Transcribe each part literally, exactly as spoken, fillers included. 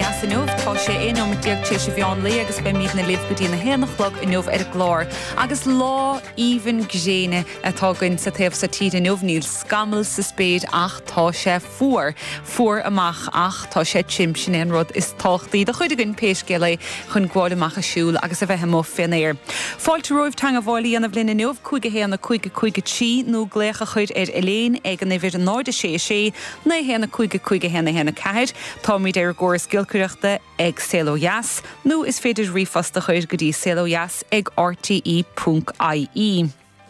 Yasanov tá sé énom diaag sé sé bheán lé agus be míad na libh go dtína héanachlog inmh ar glár. Agus lá íhan gzéine atá goin sa taobh sa tíad inmh níl scamal sa spéid ach tá sé fuair. Fuair amach ach tá sé tsim sin an rud is táchtaí de chuid a gunn péiscéala chun gháil amach a siúil agus a bheith mó finnéir. Fáilte roimh tang a bháilí anna bhlin inmh chuige héanana chuige chuige tí nó glécha chuid ar eléin ag an éidir an náide sé sé na héanana chuige chuige héanana héanana ceid. Tá míad ar gcóir scialcuireachta ag Celojas, nó is féidir rifasta chuir go dtí Celojas ag r t e dot i e.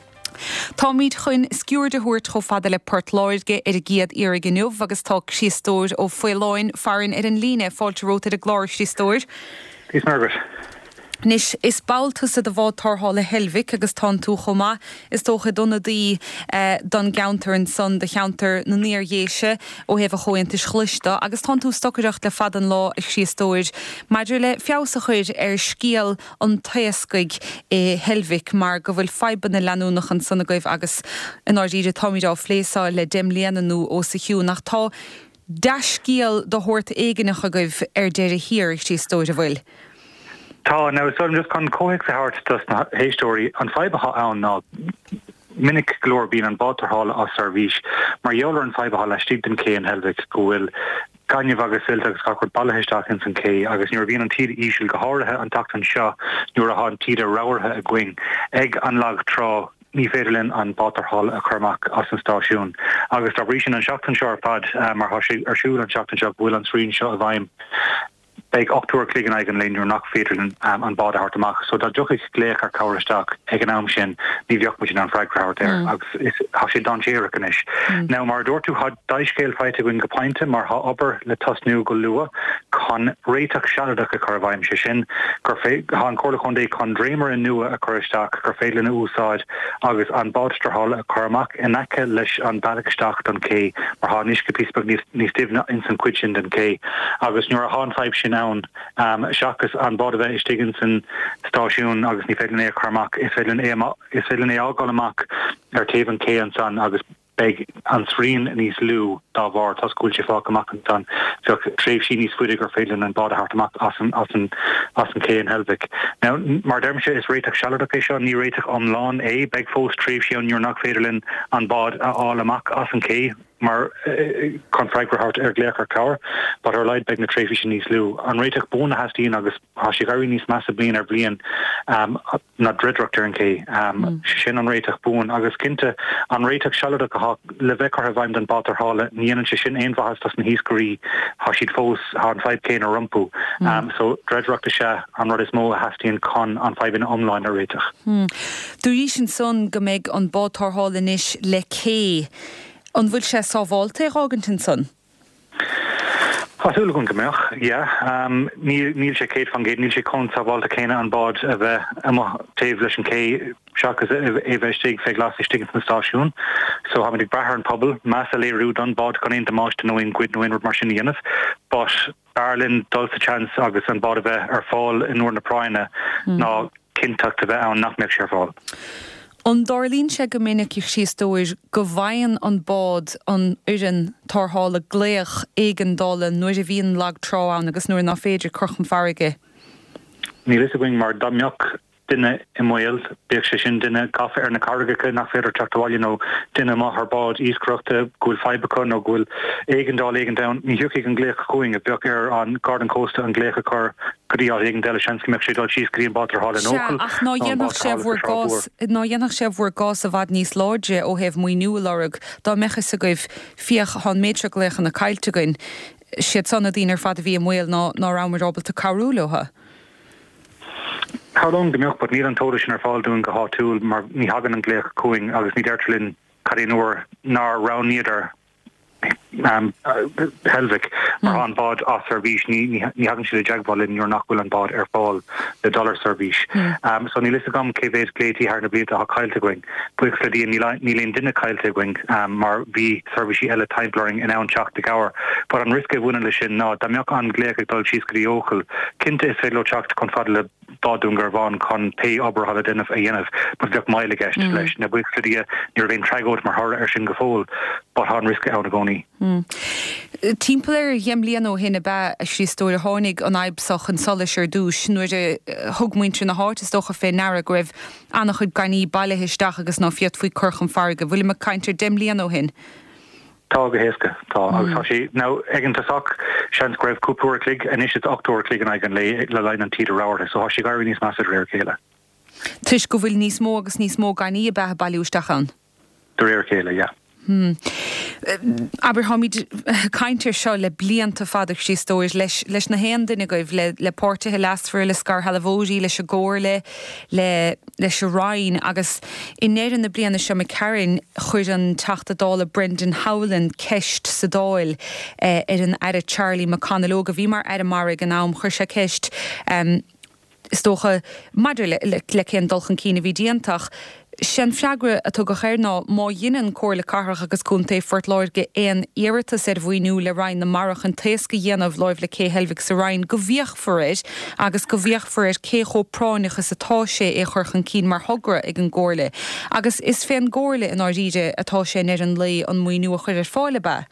Tá míad chun sciúr de thuair tro fada le Portláirge ar a giad ar a gniuh agus tá sí stóir ó foiáin farin ar an líne fáilte róta a glár sí stóir. Is Margaret. Nis is báltas a bhád tarthála Helvic agus tá tú chomá is tócha donna dí uh, don geantar an son de cheantar na níor dhéise ó heh a choint is chluiste agus tá tú stocareacht le fad an lá ag sí stóir. Maidir le fiása chuir ar scíal an taiscaig é Helvic mar go bhfuil feiban na leanúnach an sonna goibh agus in áiríide táimidá phléáil le dim léananú ó sa hiú nach tá deiscíal do thuirt éigeannach a goibh ar deir a hir ag sí stóir a bhfuil. Tá, now, so I'm just con coic sa hart just na héistóí an feibeha ann ná minic glór bín an bátarhála á Sarvís, mar jólar an feibeha le stíbden cé an Helvic go bhfuil gaiineh agus silt agus gachar ballaheisteach in san cé, agus nuair bhíon an tíad ísisiil go háirithe an tacht an seo nuair a há an tíad a ráirthe a gcuing ag an lag trá ní féidirlinn an bátarhála a chumach as an stáisiún. Agus tá brí sin an seachtain seo ar fad mar arsúil an seachtain seo bhfuil an srín seo a bhaim. Beg October kligen eigen lein nach fedelen um, an bad hartach, so dat jo ik léach ar kawersteach ag an am sin ní bheoch mu an freigrauer der agus is ha sé danchéken is. Now mar doortu had daiscéil feite gon gepainte mar ha aber le tasniu go lua kan réach seadach a karvaim se sin gur fé ha an chola chundé kan dreamer in nua a chuisteach gur félen úsáid agus an badstrahall a karmach en eke leis an badagsteach don cé mar ha niske píspag ní stivna in san cuisin den cé agus nuair a han feib sin um seachas an bád a bheith istigin san stáisiún agus ní féidir é chumach is féidir é is féidir é ágáil amach ar taobh an cé an san agus beg an srín níos lú dá bhar tá scoúil sé fá amach an san so tréimh sí níos fuidig ar féidir an bád a hart amach as an as an as an cé an Helvic. Now mar dermse is réiteach sealadach é seo ní réiteach omláin é beg fós tréimh sí an nuair nach féidirlinn an bád a áil amach as an cé mar kon freigrahart er gléchar kawer, but er leid beg na tréfi níos lú. An réiteach bóna hastíín agus has sé garí níos massa blian ar blian um, na dredraachtar an cé um, mm. sin an réiteach bún agus cinnte an réiteach sealadach ha le bhecar a bhaim den batarhála níanaan se sin éonfahas tas na híscorí ha siad fós ha an feib céin a rumpú. Mm. Um, so dredraachta se an rud is mó a hastíín con an feibin omláin a réiteach. Mm. Dúrí sin son go méid an batarhála inis le cé. An bhfuil sé sábháilte ágantin son? Hasúla gon gombeach, ja. Níl sé céad fan géad, níl sé con sábháilte céine an bád a bheith ama taobh leis an cé seachas é bheith stig fé glas i stigin na stáisiún. So ha ag brethir an pobl, meas a léirú don bád gan éanta máiste nóin cuid nóin mar sin dhéanamh, but Ireland dul sa chance agus an bád a bheith ar fáil in nuair na práine ná cinteach a bheith ann nach meid sé ar fáil. An Darlín sé go minic ag sí stóir go bhain an bád an uan tarthála gléach éigen dála nuair a bhíon lag trán agus nuair ná féidir crochan farige. Ní lis a going mar damneach duine i mil beag sé sin duine gafe ar na cargacha nach féidir teachtáil nó duine má th bád íscroachta gúil feibecha nó gúil éigen dá éigen da ní thuúigh an gléach chuing a beag ar an Garden Costa an glécha chur goí á éigen deile sean meach sé dá síoscríon batarhála an ócail. Ach ná dhéanach sé bhfuair gás ná dhéanach sé bhfuair gás a bhd níos láide ó heh muo nuúlarug dá mechas a goibh fioch an métre gléchan na caiilte goin siad sanna dtíanaar fad a bhí mhil ná ná rámarrábal a carúlatha. How long gombeoch, but ní an tóra sin ar fáil dún go háúil mar ní hagan an gléach cuing agus ní deirtlinn cadíúir ná ráníidir um, uh, Helvic mar mm. an bád á Sarvís ní ní hagan si le jaagbalin nuair nach bhfuil an bád ar fáil le dollar Sarvís. Mm. Um, so ní lis a gom cé bhéad gléití ar na blianta a caiilte going. Buic le díon ní léon duine caiilte going um, mar bhí Sarvísí eile timplaring in ann teach de gawer. But an risca bhúna le sin ná dameach an gléach ag dul síos go dtí ócail. Cinnte is féile teacht chun fada le dádungar bháin chun pe obair hala duineh a dhéanamh, but bheoh maile gceist leis na buic le dí níor bhéon treigóid mar thora ar sin go fóil, but há an risca anna gcónaí. Timpplair dhéim bliana ó hinna be sí stóir tháinig an aibsach an solasir dúis nuair de thugmuintre na háit is dócha fé nara go raibh annach chud ganí bailitheisteach agus ná fiat faoi churchan farga. Bhfuil me caiintear déim bliana ó hin. Tá go héasca tá agus tá sí ná egan tasach sean greibh cúpúir clig a is octóir clig an aigen le le lein an tíidir ráirta, so sí gar níos measa réir chéile. Tuis go bhfuil níos mó agus níos mó ganí a bethe bailúisteachán. De réir chéile, ja. Hmm. Aber háid caiintear seo le blianta fadach sí stóir leis leis na héan duine goibh le le pórtathe lasfuir le scar halahóí leis a ggóirle le leis a rain agus inéan na bliana seo me Carin chuir an tatadála Brendan Howland ceist sa dáil ar an aire Charlie McConnell a bhí mar ar mar gan nám chuir se ceist is tócha maidir le le cén dulchan cína bhí díantach. Sin freagra a tu go chéir ná má dhéanaan cóirla carthach agus cúnta forт láir go éon iiritas ar bhhaoinú le rain na marach an téasca dhéanamh láimh le cé helmhigh sa rain go bhíoch foréis agus go bhíoch foréis cé cho práinechas atá sé é churchan cín mar thugra ag an ggóirla. Agus is féin ggóirla in áiríide atá sé ar an lé an muoinú a chuir ar fáile be.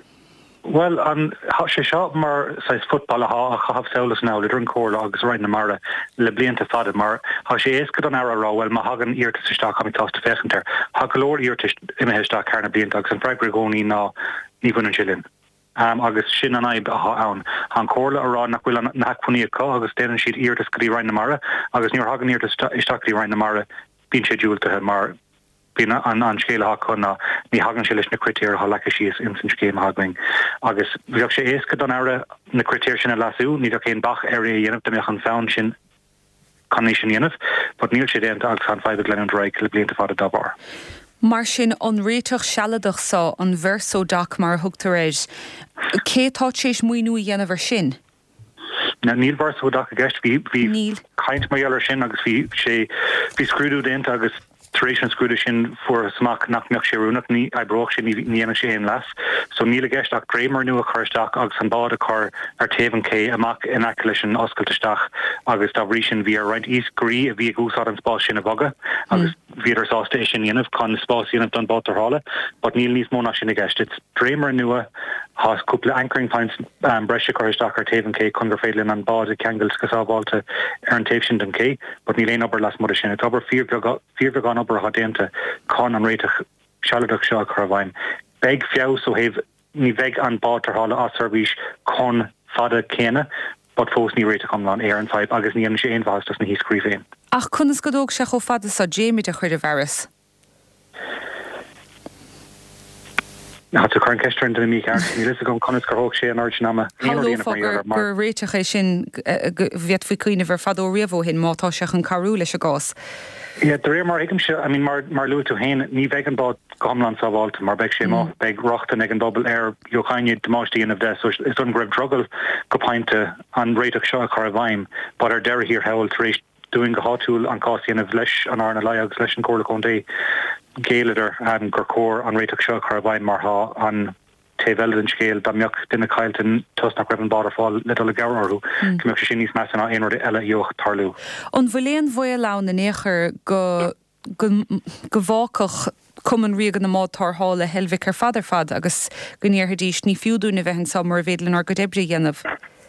Well, an sé seo mar sais football a ha a chahaf saolas ná le drun cóla agus rain na mara le blianta fada mar ha sé éascad an ara rá well ma hagan íirtas istá chamittásta fechantar. Ha golóir íirtas imimeistá carna blianta agus an freigra gcónaí ná níbun an chilin. Um, agus sin an aib a ha ann. Han cóla ará nach bhfuil an nachfuní có agus déanaan siad íirtas go dtí rain na mara agus níor hagan íirtas istá go dtí rain na mara bín sé dúiltathe mar Bín an an scéile ha chuna ní hagan sé leis na critéir ha lecha síos in san scéim haing. Agus bhíoh sé éasca don aire na critéir sin a lasú, ní cén bach ar é dhéanamh de meach an fán sin caní sin dhéanamh, but níl sé déanta agus an feibe glen an dreig le blianta fada dabar. Mar sin an réiteach sealadach sa an verso dach mar thugtar éis. Cé tá sééis muoinú dhéanamh sin? Na níl verso dach a gceist bhí bhí caint mar sin agus bhí sé bhí scrúdú déanta agus Taration scrúda sin for smach nachneach sé rúnach ní ebroch sin níana sé an las. So níle geisteach grémar nu a chuirteach agus an bád a chur ar taobhan cé amach inac leis an oscailteach agus tá bhrí sin bhí ar roiint os grí a bhí gúsá an spás sin a bhaga agus bhí ar sásta é sin dhéanamh chun spás dhéanamh don bátar hála, but níl níos móna sin a gceist. It's grémar nua has cúpla anchoring points um, breise chuirteach ar taobhan cé chun gur féileann an bád a ceangailt go sábháilte ar an taobh sin don cé, but níl éon obair las muidir sin. It's obair fíor obair ha déanta con an réiteach sealadach seo chu bhain. Beg fiú so heh ní bheith an bátar hála á service con fada céine, but fós ní réiteach an ar an fáib agus ní an sé éonmhástas na híscríbhéin. Ach chunas go dóg se cho fada sa Jamie de chuir a bheras. Na tu chuin ceistrin de mí ceart, ní lis a gom conas gur thóg sé an origin gur réiteach é sin bheith faoi cuioine bhar fadó riamh hin mátá seach an carú leis a gás. Yeah, the rear mar igam se, I mean, mar mar lu to hain ní vegan bot gomlan sa vault mar beg sé mo beg rochtan ag an double air Jochaine demosti in of this, so it's un grib druggle go painte an rate of shock or vaim, but our dairy here held trace doing a hot tool an costian of lesh an arna liag lesh and corla conde gailer and gorkor an rate of shock or vaim mar ha an te velden scale da miok dinne kailten tos na greven waterfall little garu kom sin nís mass na ein ella joch tarlu on voléan voe la na necher go go bhácach cuman riag na mátar hála helvik ar fadar fad agus goníir hedís ní fiúdú na bheithin samar védlen ar go debri dhéanamh.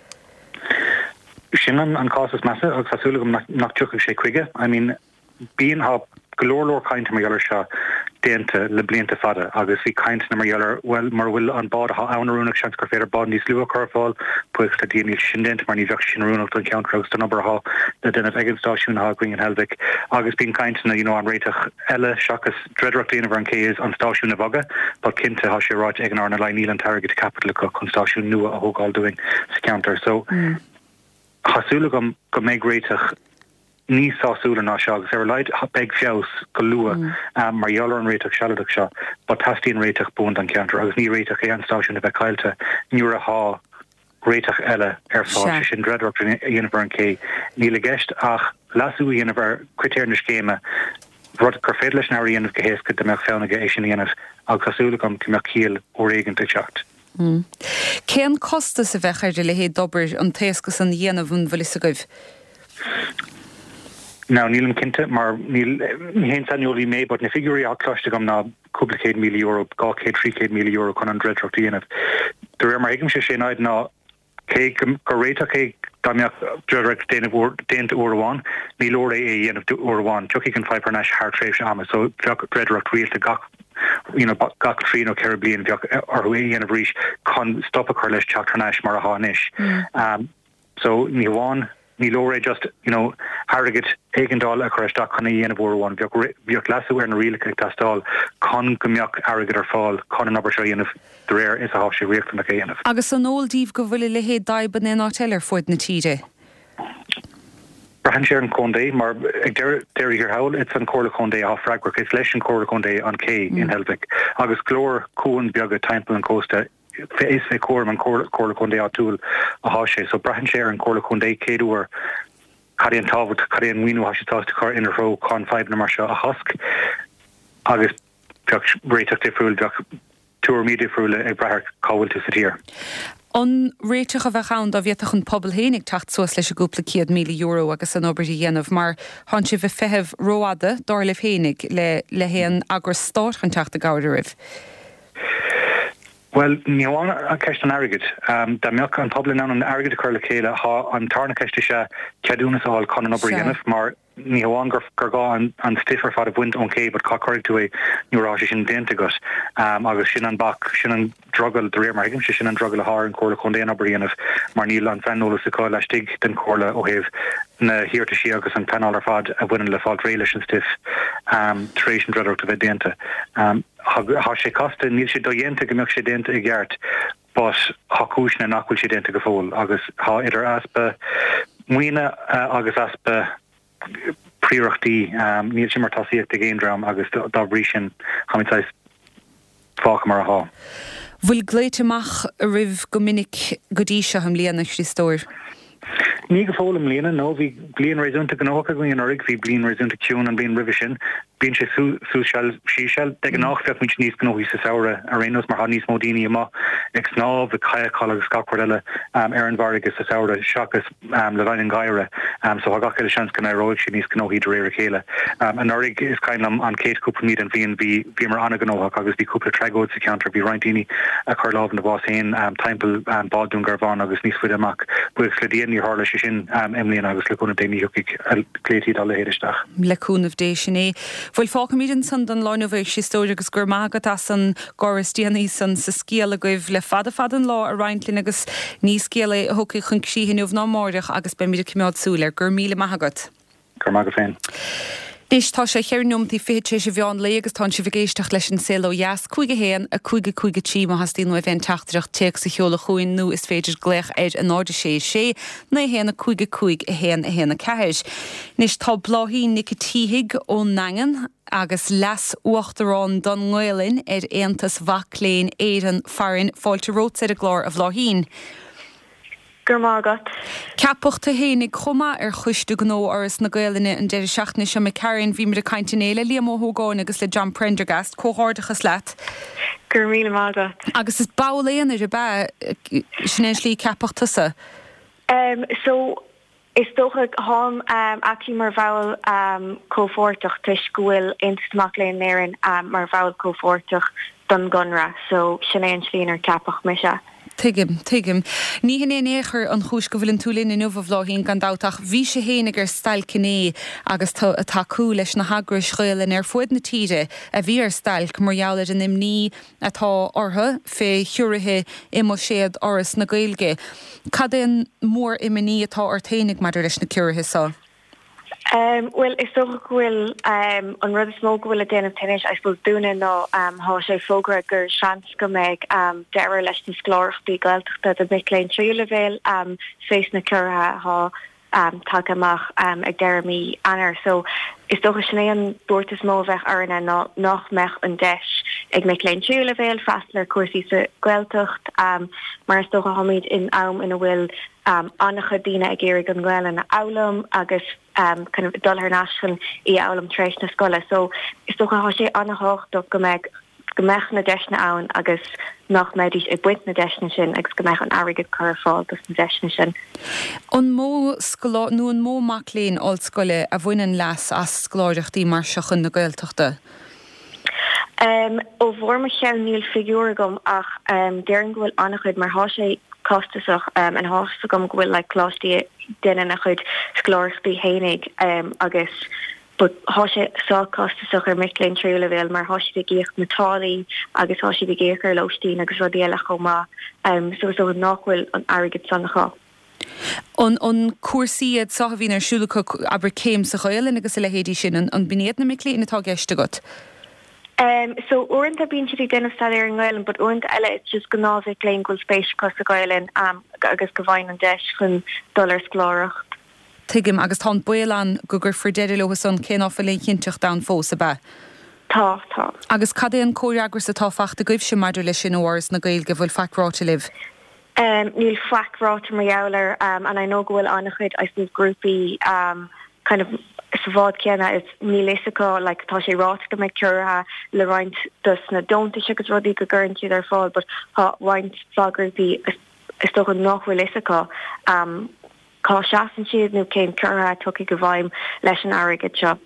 Sin an causes massa agus asúlagum nach tucha sé cuige. I mean, bíon ha golóor kaint mar jeller se dénte le blianta fada agus vi kaint na mar jeller well mar will an bad ha anrúnach chans gur féidir bad níos luúa carfáil puig le díanaí sindent mar ní bheith sin rúnach don counterhouse den number ha na den of egenstáisiún ha going in Helvik agus bín kaint na you know an réitach elle seachas dreadrocht déanamh an cé is an stáisiún a bhaga, but cinnte ha sé ráit ag an arna lein níl an target capital go chun stáisiún nua a hógáil doing sa counter. So mm. hasúlagum go méid réitach ní sásúla ná se agus ar leid beg fios go lua mar jealar an réiteach sealadach seo, but tastíon réiteach bund an counter agus ní réiteach é an stáisiún a bheith caiilte nuair a há réiteach eile ar fáil sin dreadrocht dhéanamh an cé ní le gceist ach lasú dhéanamh critéir na scéime rud gur féad leis ná dhéanamh go héasca de meach féannaige é sin dhéanamh agus hasúlagum go meach cíal ó réigen de teacht. Cén costa sa bhechair de le hé dobar an téascas an dhéanamh an bhfuil a goibh? Now níl an cinnte mar níl hén sanolí mé, but na figurí á cloiste gom ná cúplacéad míle euro, gácéad trícéad míle euro chun an dreadreacht dhéanamh. De réir mar hiigim sé sé náid ná cé go réiteach é dámeach dreadreacht déanta uairháin, ní leor é é dhéanamh uairháin, tuí an fibrnas hartrééis ama, so dreadreacht rialta gach you know, gach trín ó Caribbean bheoch ar é dhéanamh rís chun stoppa chuir leis teachtarnáis mar a háis. Um, so ní bháin ní leor é just, you know, harrigid éigendál a chuirteach chuna dhéanamh uairháin, bheoch lasú ar na rialacha tastáil chun gombeoch harrigid ar fáil chun an obair seo dhéanamh de réir is a há sé riachta na dhéanamh. Agus an óldíomh go bhfuil le héad daban in áteillar fuid na tíide. Brahan sé an Condé, mar ag déir hir hail, it's an Corla Condé á fragwar, it's leis an Corla Condé an K in Helvig. Agus glór cúan beaga timppla an costa, is fé cuam an Corla Condé á túil a há sé. So brahan sé an Corla Condé céadúar cadí an tábhad, cadí an mhuinú há sé tásta chuir inar ró con five na mar seo a husk. Agus beag réiteach difriúil, beag túr mí difriúil ag brethir cábhailta sa tír. An réiteach a bheith an a bhéach an pobl hénig tacht suas leis a gúpla céad míle euro agus an obair dhéanamh, mar han si bheith feheh róada dár le fénig le le héan agur stáit an teachta gáir rih. Well, níháin a ceist an airgid. Um, da meach an pobl ná an airgid chuir le chéile há an tarna ceiste se ceadúnas áil chun an obair dhéanamh, mar níháin gur gur gá an, an stiffer fad a bhaint an cé, but cá chuir tú é nírá sin déanta gus. Um, agus sin an bach, sin an druggal de réir mar hiigim, sin an druggal a hár an Corla Condé an obair dhéanamh, mar níl an fenolalas a cáil leis stig den Corla ó héh na hiirta sí agus an penáil ar fad a bhainean le fáil réile sin stiff um, trééis an dreadreacht a bheith déanta. Um, há sé costa níl sé do dhéanta go mbeadh sé déanta i gceart, but há cúisna nachhfuil sé déanta go fóil, agus há idir aspa muoine uh, agus aspa príochtaí um, níl sé mar tasíocht a géindram agus dá bhrí sin chaimitáis fácha mar a há. Bhfuil gléiteach a rih go minic go dtí se am líana sí stóir? Ní go fólam líana, nó bhí blion réúnta gnácha goon orig, bhí blion réúnta ciún an blion rivision, bíon sé súseil síseil, de an nachfeh muint níos gnóí sa saora a rénos mar ha níos módíine má ag snáb a caiaá agus scacuile um, ar an bhar agus sa saora seachas um, le bhain an gaiire, um, so ha gacha seans gan róid sé níos gnóí de réir chéile. Um, an orig is caiin am an céad cúpla míad an bhíon bhí bhí mar anna gnóach agus bhí cúpla tregóid sa counter, bhí rointíine a chuir láb na bás hain um, timppla um, bádún garbhán agus níos fuide amach, buh sledíon ní hála sin um, Emlíon agus leúna déine thuigh létíí a le héidirteach. Leúnmh dé sin é. Bhfuil fácha míid an san don láinmhéh sí stóir agus gur mágad as an goristíanaí san sa scéala goibh le fada fad an lá a reintlinn agus níos scéala a thucaí chun síhinúh ná máireach agus be míidir cumát súla gur míle maigad. Gur mágad féin. Dís tá sé chearnúmtaí féidir sé bheán le agus tá si bhgéisteach leis an céó jaas chuige héan a chuige chuige tí a hastíí nó bhéon teachtarach teach sa cheola chuin nó is féidir gléich éid an áide sé sé na héanana chuige chuig a héan a héanana ceis. Nis tá bláhíí nicotíthaigh ó nangan agus las uachtarrán don nghailinn ar Aontas Bhaclainn éan farin fáilte rót a glár a bhláhín. Gur mágat. Ceapachta hénig chuma ar chuiste gnó áras na Gaeilge an deidir seachna sem me Karen bhí mar a caiintenéile Liam Ógáin agus le John Prendergast cóhardachas leat. Gur míle mágat. Agus is baléon ar a be sin slí ceapachtasa. Um, so is dócha hám um, ací mar bhail um, cóhórtach tuis gohfuil instamach léon néirin um, mar bhail cóhórtach don gunra, so sin é an slíon ar ceapach me se. Tuigim, tuigim. Ní hin éon éair an chúis go bhfuil an túlinn in nuamh bhláhín gan dáteach bhí sé héananig ar stail cinné agus atá cú leis na hagra schuilin ar fuid na tíide a bhí ar stail margheallar an imní atá ortha fé thiúirithe imó séad áras na Gaeilge. Cad éon mór imní atá orthénig mar leis na ciúirithe sá? Um, well, is toch gohfuil um, an rud is mó gohfuil a déanamh tenis, I suppose dúna nó um, há sé fógra gur seans go méid um, deire leis na sglóirchtaí gailteachta a Bicléinn tríú levéil um, fééis na curtha há um, take amach um, ag deirmí anar. So is toch is sinné an dúirtas mó bheith arna ná nach mech an deis ag Bicléinn tríú levéil fastlar cuasaí sa gailteacht um, mar is toch a hamid in am ina bhfuil um, annacha dína ag éirigh an ghail na álam agus um, kind of dulhar náisiúil í álam tréis na scoile. So is toch a há sé annahocht do go meid go mech na deisna ann agus nach méidís ag buint na deisna sin agus go mech an airigid chur fáil dus na deisna sin. An mó nó an mó Maclainn áil scoile a bhainean leas as scláireachtaí mar seachan na Gaeltachta? Um, ó bhór me cheann níl figúr gom ach um, dearan gohfuil annach chud mar há sé costasach um, an hásta gom gohfuil le clástíí duine nach chud sclóirchtaí hénig um, agus but há sé sá costasach ar mitléin triúla bhéil mar há si géocht natálaí agus há si géar lotíín agus rodéala chomá um, so so nachhfuil an airgid sannachá. On on cuasaíad sa bhín ar siúlacha aber céim sa chailin agus le héadí sin an biniad na mitléin atá geiste got. Um, so orint a bín si den sta ar an gáilen, but orint eile it's just gnávic lein goil spéis cos a gáilen um, agus go bhain an deis chun dollar sláracht. Tuigim agus tá buán go gur fridéidir legus an cén áfa le cinnteach da fósa be. Tá tá. Agus cad é an córeagur sa táfachta goibh sem maidir leis sin óras na gail go bhfuil facráte libh. Um, níl facráte mar jouler um, and I know gohfuil annach chud I suppose groupie um, kind of sa bhád ceanna is níléisiá le tá sé rát go me curatha le roiint dus na donta agus rodí go gurintí ar fáil, but tá roiint fágrúpi is tó an nachhfuil léisiá um, cá seaan siad nó céim curatha tuki go bhaim leis an airgid seo.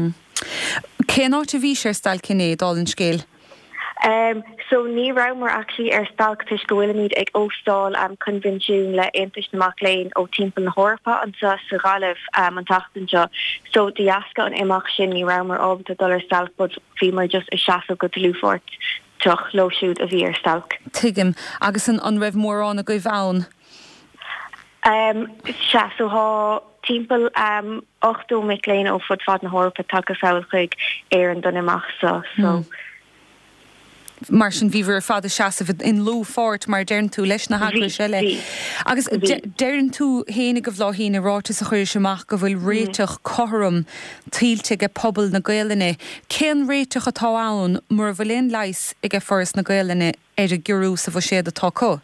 Cé áit a bhí sé stail cinné dá an scéil? Um, so ní ramer actually ar stalktish go willimid ag óstal am convention le eintish na Maclean ó timppel na Horpa an sa sa galef um, an tachten jo. So di aska an imach sin ní ramer ob de dollar stalk, but fi mar just a shafa go lúfort tuch lo shoot a vi ar stalk. Tigim agus an an ref mór an a go bhaun. Um, sha so ha timppel um ochto Maclean ó fud fad na Horpa tak a saoil chuig ar an don imach so so. Mm. Mar sin bhíhar fád seaamh in lú fort mar dearn tú leis na hagra seile. Agus dearn tú héna go bhlá ráta a chuir semach go bhfuil réiteach chom tíilte go pobl na Gaeilge. Cén réiteach atá ann mar bhfuilon leis ag forras na Gaeilge ar a gurú sa bh séad atá có?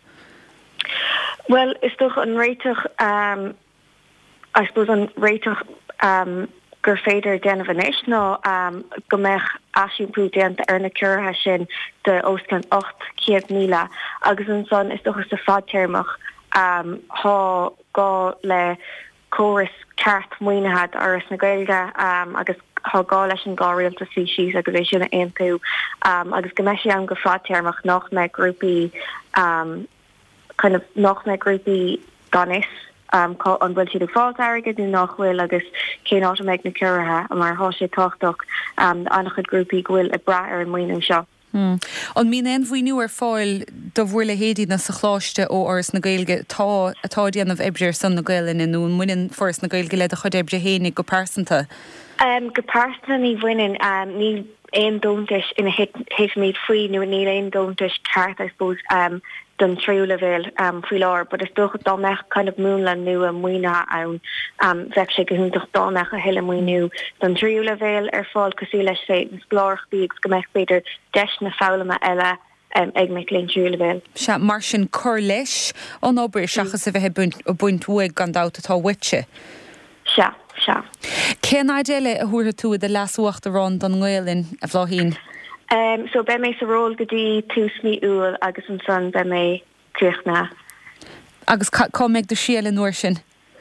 Well, is toch an réiteach um, I suppose an réiteach um, gur féidir den vanéis ná um, go meich asisiúprú déanta ar na curatha sin de óscan ocht céad míle agus an son is dochas sa fadtéirmach um, há gá le choras ceart muoinehad aras na Gaeilge um, agus há gá leis an gáréalta síos agus é sinna aonú um, agus go meisi an go fadtéirmach nach me grúpi um, kind of nach me grúpi ganis Um, an bhfuil siad fáil airgid nó nachhfuil agus cé áta méid na curatha a mar há sé táchtach um, annach chud grúpi gohfuil a bra ar an muoinú seo. Hmm. An mín en bhhaoinú ar fáil do bhfuil le héadí na sa chláiste ó ors na Gaeilge tá atá déanamh ebriir san na Gaeilge nó muinn forras na Gaeilge le a chud ebre hénig go pásanta. Um, go pásanta ní bhainein um, ní éon dóntais ina hit míid faoi nó ní éon dóntais ceart I suppose um, don triúla bhéil um, faoi lár, but is dócha dámech kind of múnlan nu a muoine ann um, bheith sé go húntaach dámech a heile muoinú don triúla bhéil ar fáil cosú leis sé an splárchtaí agus go meich beidir deis na fáilama eile um, ag meic léon triúla bhéil. Se mar sin cur leis an obair seachas a bheith buint uig gan dáta tá witse. Se, se. Cén áidéile a thuair tú de lasúachta rán don Gaeilin a bhlá Um, so be mé sa ról gotí túsmí úil agus an son be mé tuachna. Agus com meid do síala nuair sin?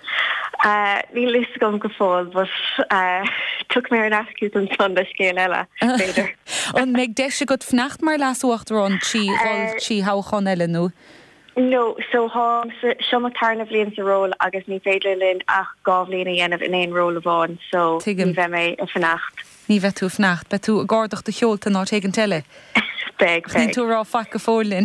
Ní lis gom go fáil, but uh, tuk mé an ascú an son de scéil eile féidir. An meid deise go fnacht mar lasúachta rán tí ráil tí háchan eile nó? No, so há seomma tarna bblion sa ról agus ní féidir linn ach gábhlína dhéanamh in éon ról a bháin, so ní bheith mé a fnacht. Ní bheith tú fnacht, be tú gádacht de cheolta ná teag an teile. Beg, beg. Ní tú rá fa go fólinn.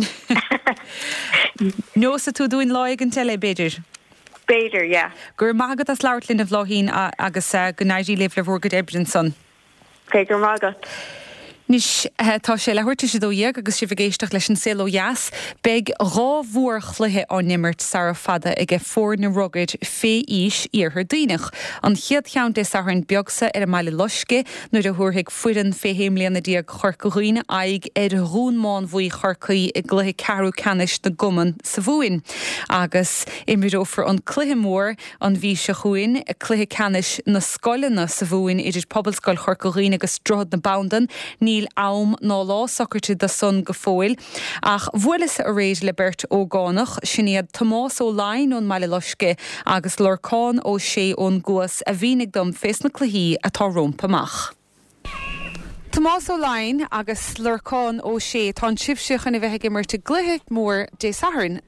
No sa tú dúin láig an teile beidir? Beidir, yeah. Gur mágad as leirlinn a bhlóhín agus uh, go náidí libh le bhórgad Ebrinson. Okay, gur mágad. Nis tá sé le thuirte sé dóíag agus si bhgéisteach leis an céó jaas, beag rámhuair chluthe á nimmert sa fada ag e fór na rugid fé ís ar daoinech. An chiad cheanta sa an beagsa ar a meile loisce nuair a thuairthaigh fuidan féhéimlíanana díag chorcaghine aig ar rúnmáin bhuaí chorcaí i gluthe cearú canis na goman sa bhuain. Agus imirófar an cluthe mór an bhí se chuin a cluthe canis na scoilena sa bhuain idir pobalscoil chorcaghine agus drod na boundan, ní am ná lá socrte de sun go fóil, ach bhuilas a réid le bert ó gánach sinnéad Tomás ó Lain ón meile loisce agus lorcáin ó sé ón guas a bhínig dom fés na cluhíí atá rompamach. Tomás O'Line agus Lurcán ó sé tá sibseach na bheith immer te gluthe mór dé saharin.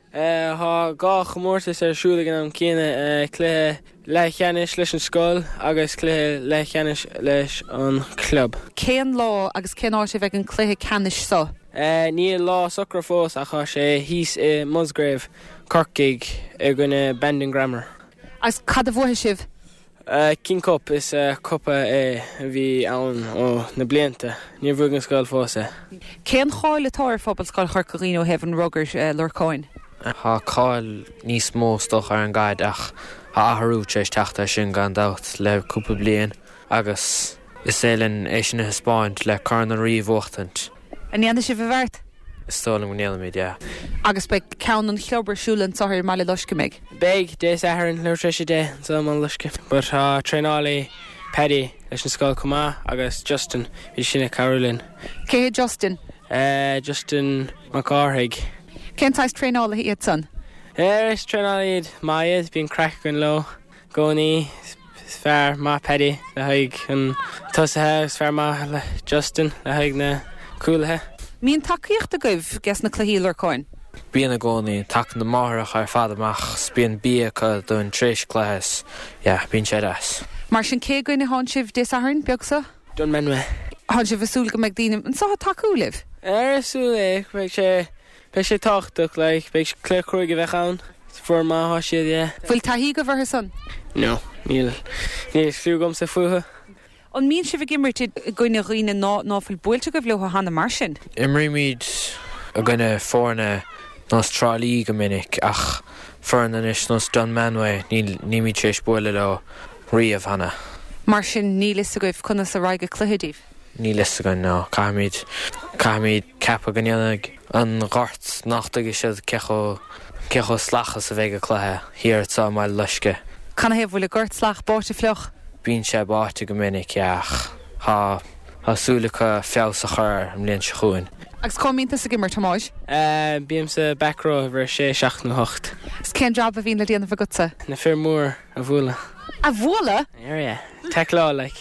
Tá gá chomórtas ar siúla gan am cíine cluthe le cheannis leis an scoil agus cluthe le cheannis leis an club. Céan lá agus cén áit bheith an cluthe canis so? Ní lá soccer fós a cha sé hís i Musgrave Corkig ar gine Bandon Grammar. Agus cad a bhthe sibh? Uh, King Cup is uh, cuppa é bhí ann ó na blianta, ní bhuaig an scoil fósa. Cén cháil atáir fphobal scoil Chorcaghín ó Heaven Ruggers uh, Lurcáin? Tá cáil níos mó stoch ar an gaiid ach a athrú éis teachta sin gan dat le cúpla bliain agus is éileann é sin na Spáint le carn an riomh uachtant. A níana si bh bheirt? Stólam go nélamid, yeah. Agus be ceann an chlobar siúlan sáthir mála luisce meg? Beg dé saharin leir treisi dé sa man luisce. But tá trénálaí Paddy leis an scoil cumá agus Justin bhí sinna Caroline. Cé Justin? Uh, Justin McCarthaig. Cén táis trénála iad son? Er is trénálaí iad maiad bíon crack gan lo gcónaí fear má Paddy le haig an tosathe is fear má le Justin le haig na cúlathe. Mín takeíocht a goibh gas na cluthaí Lurcáin? Bíon a gcónaí tac na máthrach ar fad amach bíon bíocha don tréis chlahas, yeah, bíon sé as. Mar sin cé goine hán sibh dé saharin beag sa? Dún menme. Hán sibh asúil go meag daoine an sa takeúlibh? Er asúil é, beag sé beag sé táchtach le beag clé chuig a bheith ann for má há siad, yeah. Bhfuil taithí go bhartha son? No, níl níl fiúgam sa fuha. An mín si bh gimmerte goine riine ná náfuil builte go bhlótha hanna mar sin? Imrí míid a gine fórna nás trálí go minic ach fórna is nás Don Manway ní míid séis buile le riamh hana. Mar sin ní lis a goibh chuna sa raige cluthidíh? Ní lis a goin ná, caimid caimid cepa ganneanag an ghart nachtaige siad cecho cecho slachas a bheith a cluthe hir tá mai luisce. Canna heh bhfuil a gurt slach báte fleoch? Bín sé báte go minic ach há súlacha feabhas a chur am líon se chuin. Agus comínta sa gimmar Tomáis? Uh, Bíam sa back row bhar sé seach na hocht. Is cén job a bhíon le déanamh agutsa? Na fear mór a bhula. A bhula? Yeah, tech lá like.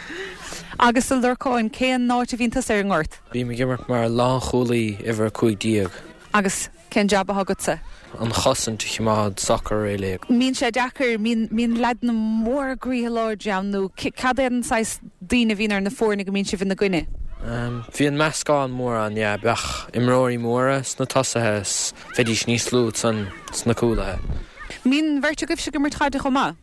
Agus a Lurcáin cén náit a bhíntas ar an ghort? Bí me gimmart mar lán cholaí iver chuig díag. Agus cén job a agutsa? An chosan tu chimád soccer réile. Mín sé dechar mín mín lead na mór gríthe láir deanú cad é an sais daoine bhíon ar na fórna go mín si bhín na gcuine? Um, Bhí an meascáin mór an, yeah, beach imróirí móra sna tosathe fedís níos lúd san sna cúlathe. Mín bhirte goibh se gimmar chaide chomá?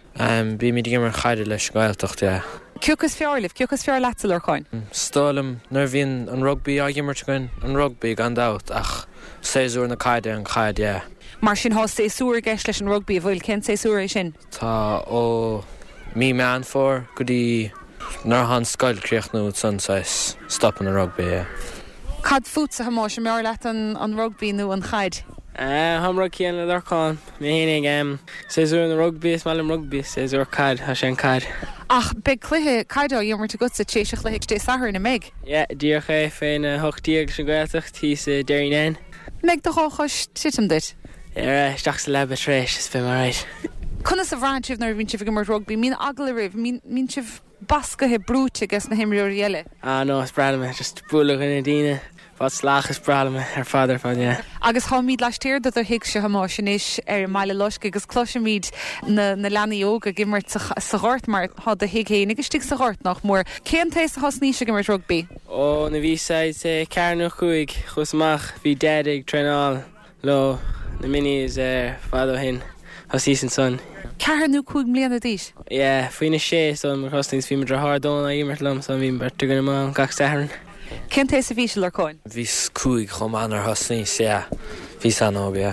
Um, Bí mí gimmar chaide leis gailtocht, yeah. Ciúchas fearlibh, ciúchas fear leat a Lurcáin? Stálam nar bhíon an rugby a gimmart goin an rugby gan dat ach séúr na caide an caid, yeah. Mar sin há séúr gceist leis an rugby a bhfuil cén séúr é sin? Tá ó mí meán fór go dtí nar han scoilcríochtnú san sais stoppan na rugby, yeah. Cad fút sa hamáis sem mear leat an, an rugby nó an chaid? Uh, Hamra cían le Lurcáin. Mé hénig um, séúr na rugby is málam rugby, séúr caid a sé an caid. Ach, beg cluthe caidá dhéomar te gutsa téiseach le hiic dé sahar na meg? Yeah, díorcha féin na hochtíag sin gailtocht tí sa déirín. Meg do cháchas titam dit? Er, isteach sa lebe tréis, is fé mar ráid. Conna sa bhráin sibh nar bhín sibh gimmar rugby, mín agla rih, mín sibh bascathe brúte gas na himriúir eile. Ah, no, is bralame, just búlach in a díine. Fad slach is bralame, ar fadar fan, yeah. Agus há míd leistéir dat ar hiic se hamáis sin is ar máile luisce, agus cloise míd na, na leanaí óga gimmart sa ghart mar há a hiic héin, agus tí sa ghart nach mór. Cén tééis a hasní se gimmart rugby? Ó, na bhí said sé cairnú chuig, chusmach, bhí dedig trenáil, lo, na mini is uh, fad ó hin, hasí san son. Cairnú chuig mbliana díis? Yeah, faoine sé, so mar chostings bhí mar drahardón a immert lom, so bhí mar tugan am gach saharan. Cén tééis a bhí se Lurcáin? Bhís cúig chum anar hasníos, yeah. Bhís anóg, yeah.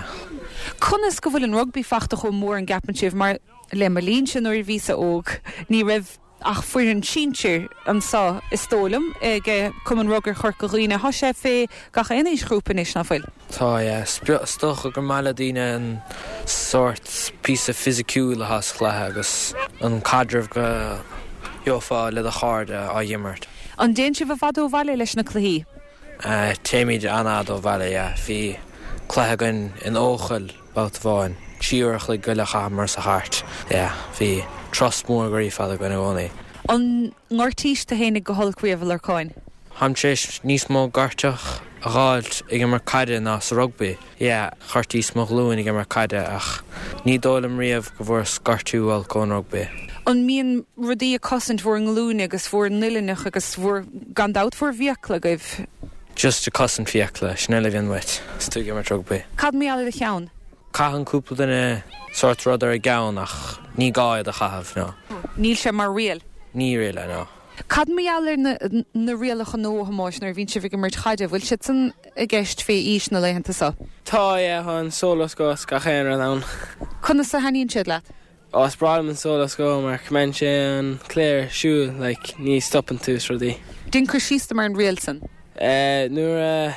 Conas go bhfuil an rugby fachta chum mór an gapan sibh mar le malín sin nuair ví a óg, ní raibh ach fuair an síintir an sa is tólam ag cum an rugger Chorcaghíne, há sé fé gacha inis grúpan is na fuil? Tá, yeah, stocha gur mála daoine an sort písa fisiciúil a has chlathe agus an cadrah go jofa le a cháda á dhimmart. An déan si bh fadó bhaile leis na cluí? Uh, Téimiid anad ó bhaile, yeah. Bhí clathe gon in óchail bát bháin. Tíorach le goilecha mar sa hart. Yeah, bhí trust mór gurí fada gona bhónaí. An ngortíiste hénig go holcuíomh ar cáin. Ham trééis níos mó garteach a gáil ige mar caiide ná sa rugby. Yeah, chuirtí smó glúin ige mar caiide ach ní dólam riamh go bhór scartúil gón rugby. An míon rudí a cosint bhór an glúine agus bhór nuilinech agus bhór gandát bhór bhíacla goibh. Just a cosint fiacla, snella bhíon wit, stú ige mar rugby. Cad mí eile a cheann? Caihan cúpla duine sort rud ar a gceann ach ní gáid a chahabh ná. Níl sé mar rial? Ní riile ná. Cad mí eile na, na rialach an nóha máis nar bhín si bhí mar chaide bhfuil si san a gceist fé ís na leihananta sa? Tá é an solas go ga chéan ar an. Conna sa haíonn siad leat? Os bralam an solas go mar cmen sé an cléir siú le ní stopan tús rudí. Din chu sísta mar an rial san? Uh, nuair uh,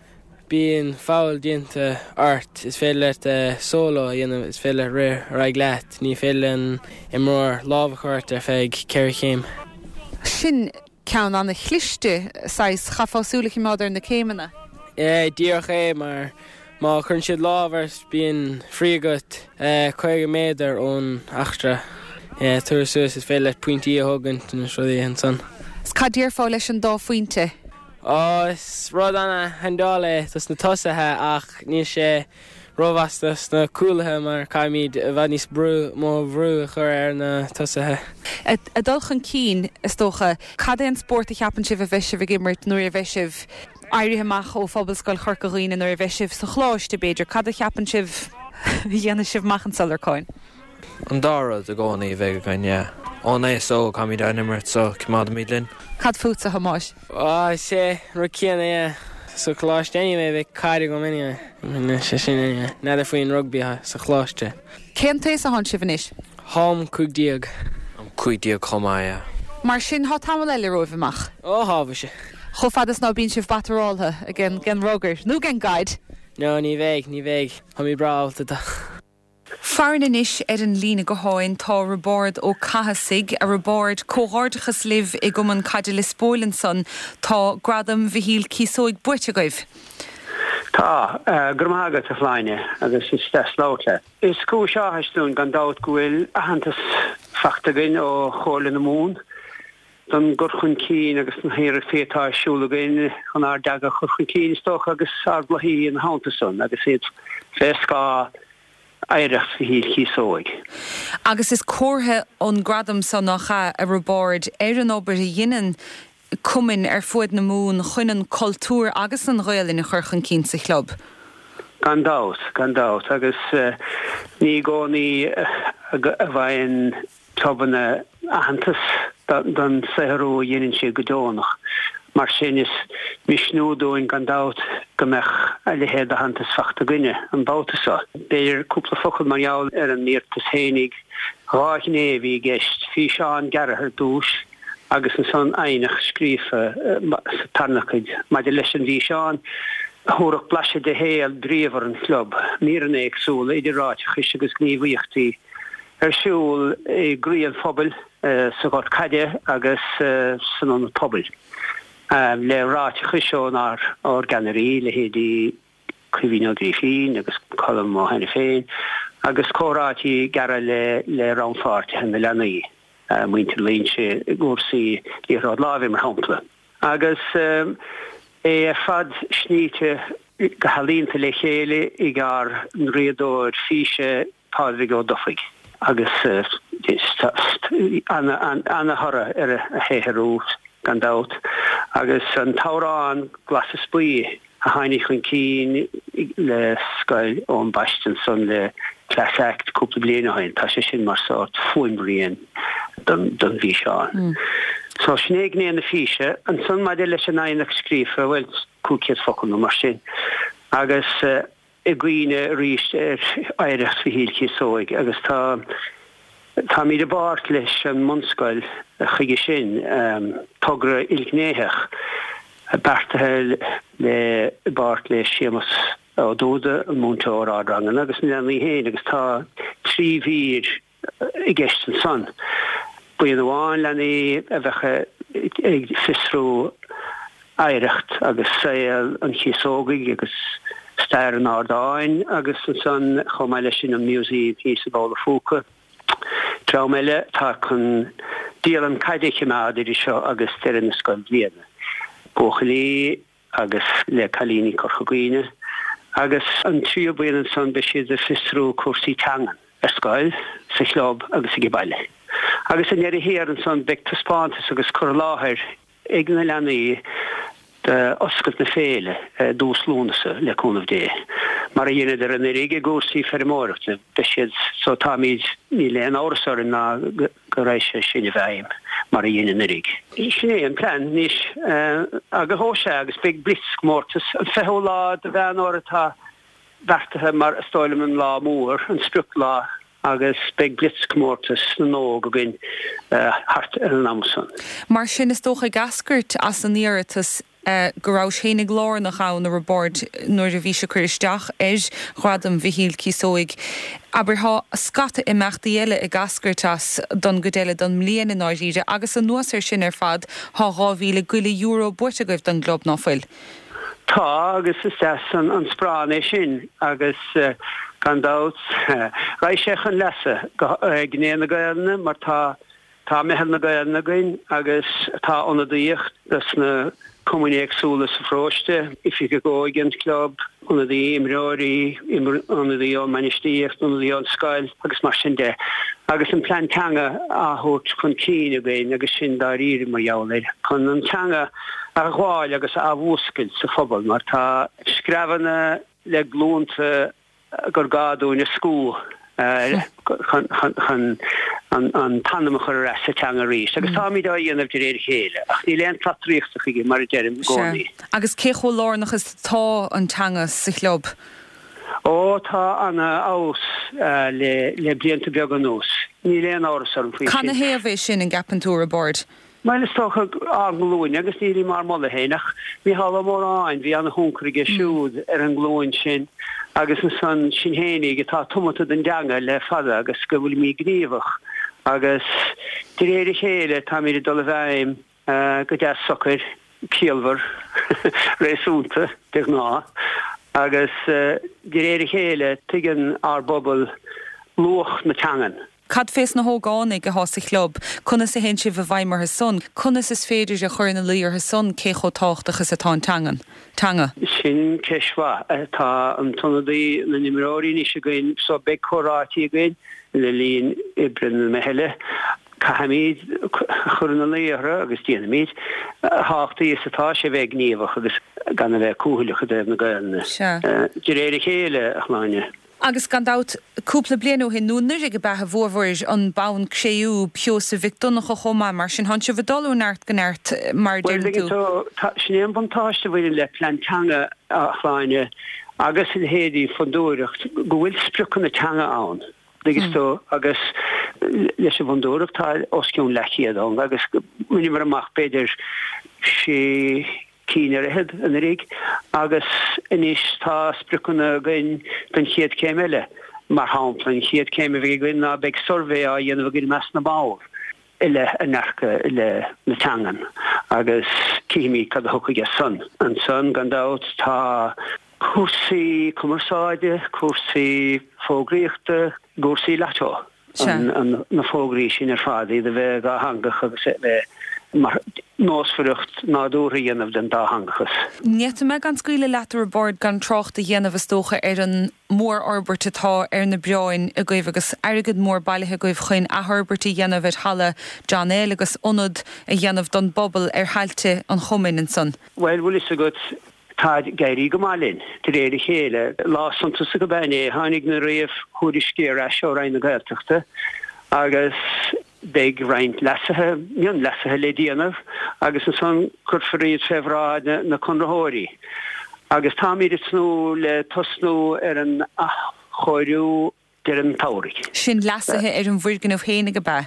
bíon fáil dianta art is féile uh, solo dhéanamh is féile ré raig leat ní féile an imróir lábhachairt ar feig ceir chéim. Sin ceann anna chliiste sais chafásúlacha máidir na céimena? É, díoch é mar má chun siad lábhars bíon fríogat uh, chuige méidir ón achtra. É, tuair suas is féile pointí a thugant na srudí an san. Is cad díor fá leis an dá faointe? Ó, is rud anna hendála tas na tosathe ach ní sé róhastas na cúlathe mar caiimid a bheith níos brú mó bhrú a chur ar na tosathe. A dulchan cín is tócha cad éon sport a cheapan sibh a bheisibh a gimmert nuair a bheisibh airithe ó phobal scoil chorcaghine nuair a bheisibh sa chláiste beidir cad a cheapan sibh dhéana sibh machchan salar cáin. An dárad a gcónaí bheith a gcain, yeah. Ó é só caiimid ar nimmert so cimad mídlin. Cad fút a hamáis? Ó, sé ru cíanna é sa chláiste aine bheith caiide go mine sé sin neidir faoin rugby sa chláiste. Cén tééis a hán sibh inis? Thám cuaigdíag. An cuaigdíag chomáide. Mar sin há tamil eile roimh amach? Ó, hábha sé. Cho fadas ná bíonn sibh bataráltha a gin gin rugair. Nó gin gaid? No, ní bheith, ní bheith. Tá mí bráilta da. Farin inis ar an lína go háin tá rabord ó Cahasig a rabord cóhardachas liv i gom an caidir le spóilin son tá gradam bhíhíl císóig buirte goibh. Tá, gurmágat a fláine agus is steslóte. Is cú seáhaistún gan dát gohfuil ahantas fachtagin ó chóla na mún, don gurchun cín agus an hir fétá siúlagin chun ar daga churchun cín stoch agus ar blahí an hátasun agus iad fescá airecht fi híl císóig. Agus is córthe an gradam son nachcha a rabord ar an obair a dhéanaan cumin ar fuad na mún chuinean cultúr agus an roiil in a churchan cín sa chlub. Gandát, gandát, agus uh, ní gcónaí uh, a bhain tobanna ahantas don saharú dhéanann sé go dónach. Mar sin is misnúdóin gandát gomech a lehéad a hantas fachta gine an bátasá. Béir cúpla focail marall ar an níirtas hénig ráich néhí gist fi seán garahar dús agus an son einach scrífa sa tarnachaid. Maidir leis an bhí seán thurach blase de héal dríomhar an chlub. Níor an éagsúla idir ráiteachis agus gníomhaíochtaí ar siúil i gríal phobal sa gát caide agus san an pobal. Um, le ráiteachis seán ar ar gannarí le héadí cuimhín grífín agus colm ó hena féin agus córátí gara le le ránfáirte hena lenaí uh, muintir líon sé gúrsaí lírád lábhí mar hampla. Agus um, é fad sníte go halínta le chéile i gar an réadóir físe pádrig ó dofaig. Agus uh, anna, anna, anna hora ar a héherút gandát, agus an tárán glas a spuí a hainnig chun cín le scoil ón baistin son le clasacht cúpla bliana hain, tá sé sin mar sort fuin blian don bhí seán. Mm. So snéag néan na físe, an son maidé leis an ainach scrífa, bhfuil cúciad focail nó mar sin. Agus uh, i gcuine ríist ar airecht fi híl císóig, agus tá Tá mí de bart leis an munscoil a chuige sin um, tugra ilgnéitheach a bertathe le bart leis sémas ó dóda an múnta órádrangan agus ní an í héin agus tá trí vír i gceist an son. Buan amháin lenaí a bheitcha ag fisrú airecht agus saoil an císógaigh agus stair an ardáin agus an son chomá leis sin an músaí pí sa bála fúca. Trá meile tá chun díal an caiidecha máidir seo agus tar na scoil bliana. Bochalí agus le chalíní corchaghine, agus an trío bliana san be siad a fistrú cuasaí teangan ar scoil sa chlob agus i gibáile. Agus an éirí héar an san beicta spántas agus chur láthir ag na leanaí de oscailt na féile dús lúnasa le cúnamh dé. Mar a dhéanad ar an éige gúsaí fermóireacht le be siad so tá míid ní leon árasar ná go raibh sé sin bheim mar a dhéanaan na rig. Sin é an plan níos a go hóise agus beag blisk mórtas an fethó lá de bhean áiritá bheartathe mar stáilm an lá mór an spruc lá agus beag blisk mórtas na nó go gin hart an amson. Mar sin is dócha gascairt as an íiritas Uh, gorá chénig glór nach cha na rabord nuair a bhí se chuiristeach is chradam bhíhíil císóig. Aber há scata imachtaí eile i gascairt don go déile don mbliana in áiríide agus an nuasar sin ar fad há ráhíle guile euro buirte goibh don glob náfuil. Tá agus is an an spráne sin agus uh, gan dat uh, raisech an lesse gnéan na gailne mar tá tá mehel na gailne gain agus tá onadíocht dus na communéagsúla sa fróiste if go go against club under the imróí under the on manistíocht under the on scoil agus mar sin de agus an plan teanga a hút chun cíine gain agus sin daríir mar jair chun an teanga a gháil agus a bhúscail sa phobal mar tá screabhanna le glúnta gur gadú na scú an tanam chur a sa teanga rís. Agus tá míid a dhéanamh de réir chéile. Ach ní leon tríochtach ige mar deirm gcónaí. Agus cé chó lárnach is tá an teanga sa chlob? Ó tá anna ás le le blianta beag an nús. Ní leon áras ar an faoi sin. Canna héamh sin an gapan túr a board? Meil is stocha an glúin, agus níí mar molla hénach. Bhí hala mór áin, bhí anna húncaige siúd ar an glúin sin. Agus an san sin hénig tá tomata den deanga le fada agus go bhfuil mí gníomhach agus de réir chéile tá mí dul bheim go de sochar cíalhar réisúnta de ná agus de réir chéile tuigean ar bobbal luach na teangan. Cad fés na hógánig go hása chlob, conna sa hen si bh bhaimar ha son, conna is féidir a chuir na líor ha son cé cho táchtachas atá teangan. Tanga. Sin ceisfa tá an tonadaí na nimróí ní se goin so be chorátí goin le líon ibrin na meheile. Cahamíd chur na léire agus déanamíd háchtaí is atá sé bheith gníomhach agus gan bheith cúthailecha déibh na gailne. De réir chéile a chláine. Agus gan dat cúpla blianú hin núnir ag bethe bhórhairs an bán séú pio sa victúnach a chomá mar sin hanse bhdalú neart ganneart mar déirú. Sin éon bantáiste bhfuil le plantanga a chláine agus in héadí fondúireacht go bhfuil spruchan na teanga ann. Agus tó agus leis a bhandúireacht tá osciún lechiad an agus muní mar amach beidir sé cíine ahead an rig agus inis tá spruchanna gain den chiad céim eile mar háplan chiad céim a bhí gain ná beag survé a dhéanamh gain meas na báir ile a nearcha ile na teangan agus cíimí cad a thucaige san an san gan dát tá cuasaí cumarsáide cuasaí fógraíochta gúsaí leató an na fógraí sin ar fádaí de bheith a hangach agus bheith mar nósfurucht nádúra dhéanamh den dáhangachas. Níta me gan scuile letar a board gan trocht a dhéanamh stócha ar an mór orbert atá ar na breáin a goibh agus airgad mór bailithe goibh chuin a Herbertí dhéanamh ar hala John Éil agus onod a dhéanamh don bobbal ar hailte an chomin an son. Well, bhfuil is a good tá gairí go málinn de réir chéile lásanta sa go baine tháinig na riamh thuairiscéir a seo rain na gailteachta agus beag reint lesathe mion lesathe le díanamh agus an son curfaríad febhráid na conrathóirí agus tá míad snú le tosnú ar an choirú de an táirigh. Sin lesathe ar an bhuiirgan ó héna go ba?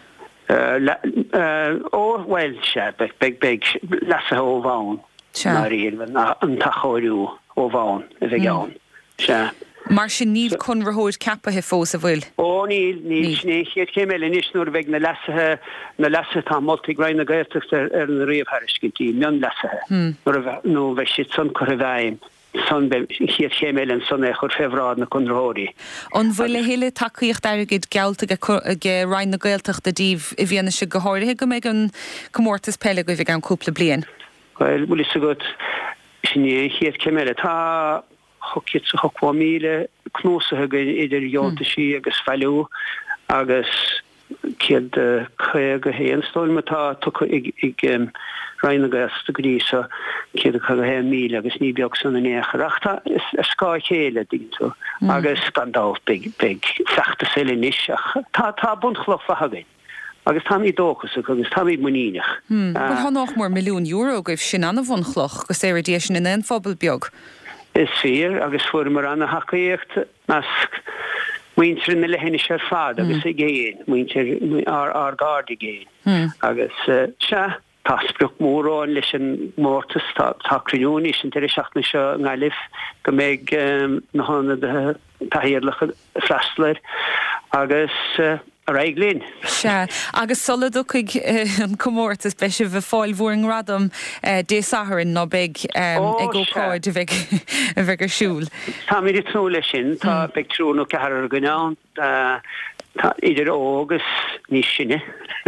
Ó bhfuil se beag beag lesathe ó bháin naríomh an tachoirú ó bháin a bheith ann se. Mar sin níl conrathóid capathe fós a bhfuil? Ó níl níl sné chéad céim eile níos nuair bheith na lesathe na lesathe tá moltaigh na gailteachta ar na riamh thairiscintí mion lesathe nó bheith siad san chur a bheim son be hiad chéméil an son chur febrád na chunróí. An bhfuil le héile takeíocht airgid gealta ge rain na gailteach de díh i bhíanana se goháirthe go méid an commórtas peile go bhíh an cúpla blian. Well bhfuil is go sinné hiad chéméile tá chokiit sa choá míle knósathe go idir jónta sí agus fellú agus ciad chu go héan stoilmatá tu ag reinnagas a grísa ciad chu go hé míle agus ní beag san na néachreachta is ar sá chéile díntu agus gandá big big fechta selinisach tá tá buntchloch fahagain. agus tá í dóchas agus tá í muíineach. Bhil há nach mór milliún euro goibh sin anna bhunchloch go sé dé sin in an fphobal beag. Is fér agus fu mar anna hacaíocht nas muintir na lehéine sé fád agus i géin muintir ar gádi géin agus se tasbruch mórráin leis an mórtas tácriúní sin tir seachna seo ngáilih go méid na hána de tahiirlach freistler agus a raiglín. Se agus solidú chuig an commórtas be se bheith fáil bhóring radam dé saharin nó beag ag óáid a bheith gur siúil. Tá mí trú lei sin tá beag trúnú cehar gnáán Tá idir ógus ní sinne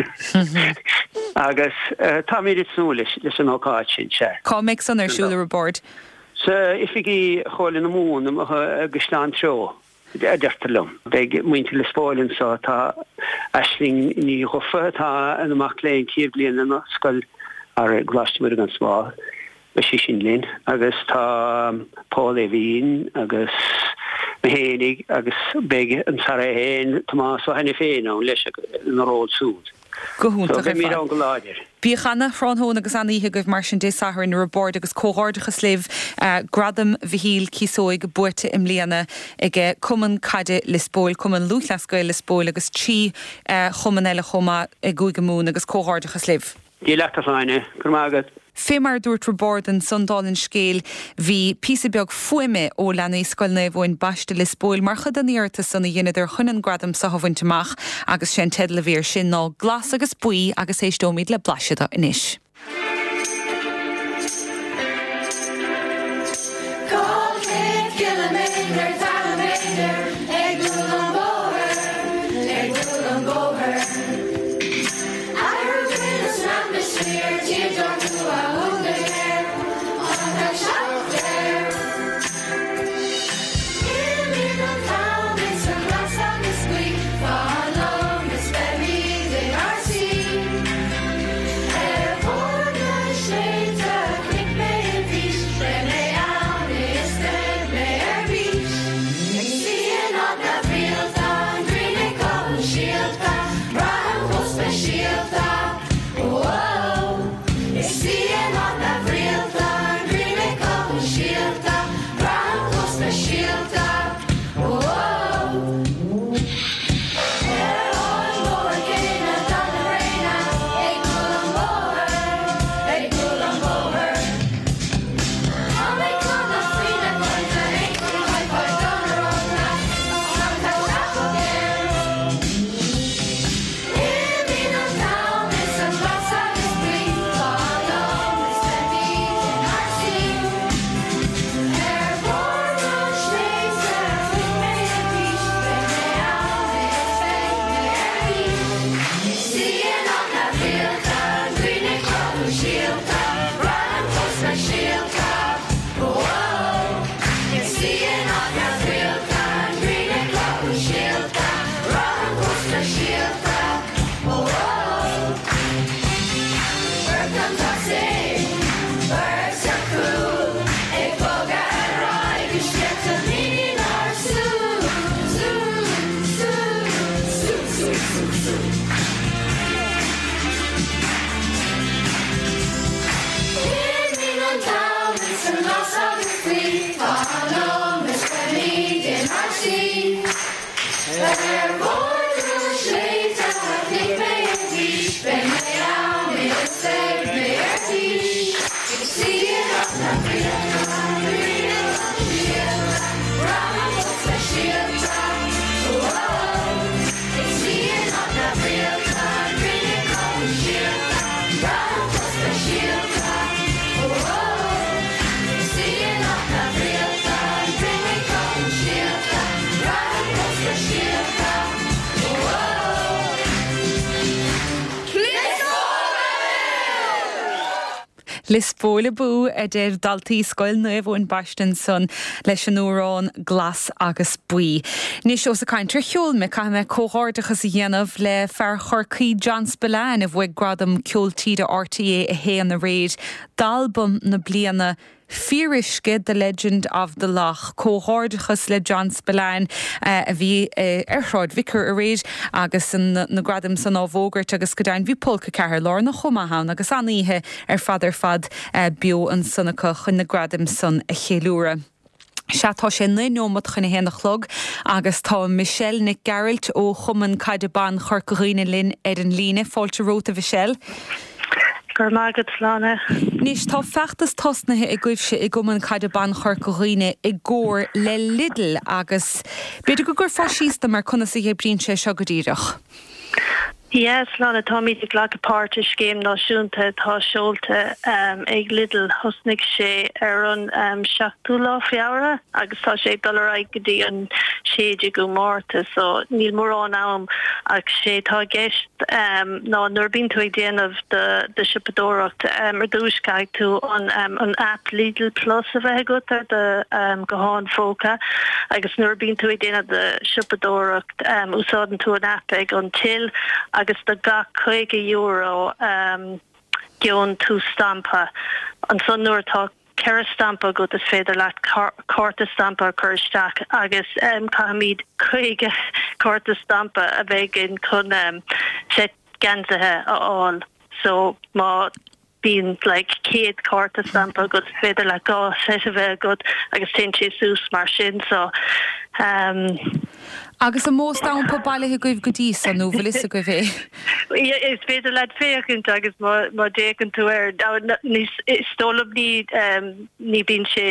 agus tá mí snúlis leis an óáid sin se. Cá méid san ar siúla a board? Sa ifigi choil na mún agus slán tro. Dertalum. Beg muinte le spóilin sa tá eisling ní chofa tá an amach léin tír blian an sscoil ar glastimir an smá be si sin linn agus tá Paul Levine agus mehénig agus beg an Sarah Hain Tomás o henne féin an leis an ród súd. Bí channa fránhón agus aníthe goibh mar sin dé sahar in rabord agus cóhardachas sléh gradam bhíl císóig buirte im líana ag cuman caide le spóil cuman lúthlascail le spóil agus tí chuman eile chuma ag gúigamún agus cóhardachas sléh. Dí leachtaáine gur mágad. Fémar dúirt rabord an sundálinn scéal hí písa beag fuime ó lena scoilna bhin baiste le spóil mar chud an íirta sanna dhéanaidir chunan gradam sa hahaintteach agus sé tead le bhéir sin ná glas agus buí agus éistómíd le blaisiada inis. Shield, oh, oh, seeing up the real. Lispóla bú a déir daltaí scoil nuamh ón baistin son leis an órán glas agus buí. Níos os a caiintear cheol me cai me cóhardachas a dhéanamh le fear chorcaí John Spillane a bhfuig gradam ceoltíad a R T A a héan na réid dalbum na bliana Fírisce the Legend of the Loch cóhardachas le John Spillane uh, a bhí uh, arthráid vicar a réid agus an, na gradam san ábhógart agus go dain bhí polca cethir lár na chomahan agus aníthe ar fadar fad uh, bio an sannacha chun na gradam san a chéúra. Seatá sé nómad chuna héna chlog agus tá Michelle Nick Geralt ó chuman caiideban chorcaghine linn ar an líne fáilte róta Michelle. Gur mágad slána. Níos tá feachtas tosnathe i gcuibhse i gcumann caiideban chorcaghine i gcóir le Lidl agus beidir go gur fáisíosta mar chuna sa bhríonn sé seo go díreach. Yes, Lana Tommy the Glock Partish game no shunta tá seolta um ag Lidl hosnig sé ar an um seachtúla fiara agus tá sé dollar godi an séide go mórta so níl mór an am ag sé tá gist um ná nuair bíonn tú ag déanamh de de sipadóireacht um ar dúscaig tú an um an app Lidl Plus a bheith go ar de um go háin fóca agus nuair bíonn tú ag déanamh de sipadóireacht um úsáidan tú an app ag an til agus the ga chuige euro um gion tú stampa an son nuair tá ceir stampa go is féidir leat cárta stampa chuirteach agus um caimid chuige cárta stampa a bheith gin chun um sé ganzathe aáil so má bíon like céad cárta stampa go is féidir le gá sé a bheith go agus tin sé sús mar sin so um agus a mós dampa bailithe goibh go dtí san nó bhfuil is a go bhéh. Is féidir leat féachint agus má déann tú ar stólam ní ní bíonn sé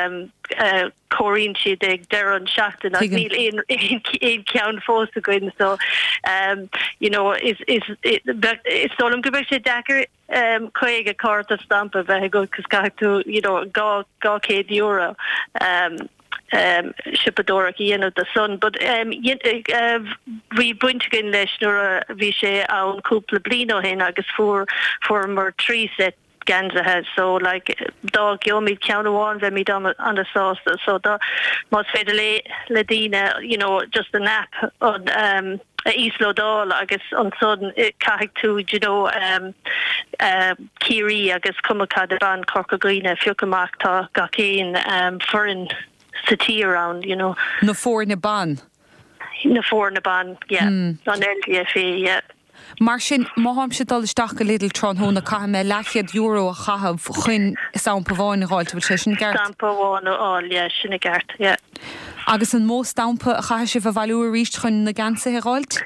choiríonn siad ag deir an seachtain ach níl éon ceann fós a goin so um you know is is stólam go bheith sé dechar um chuig a cárta stampa bheith go cos gaith tú you know gá gá céad euro um um sipadóra íana the sun but um uh, we buintgin leis nuair a bhí sé an cúpla blino hen agus fuór for mar trí set ganzathe so like dá geomid ceanháin bheith míid an a sásta so dá más féidir le le díine you know just an app on um a Íslódáil agus an son caiigh tú you know um uh Kiri agus cumachcha de ban corcaghine fiocamach tá gacéin um foreign city around, you know. Na fór na ban. Na fór na ban, yeah. Mm. On L D F A, yeah. Mar sin máham se dul isteach go Lidl tron hóna caiim me lechiad euro a chahabh chuin sampa bháin aáilt bhil sé sin gart. Sampa bháin aáil, yeah, sinna gart, yeah. Agus an mó stampa a chaithe sibh a bhailú a ríist chuin na gansa aáilt?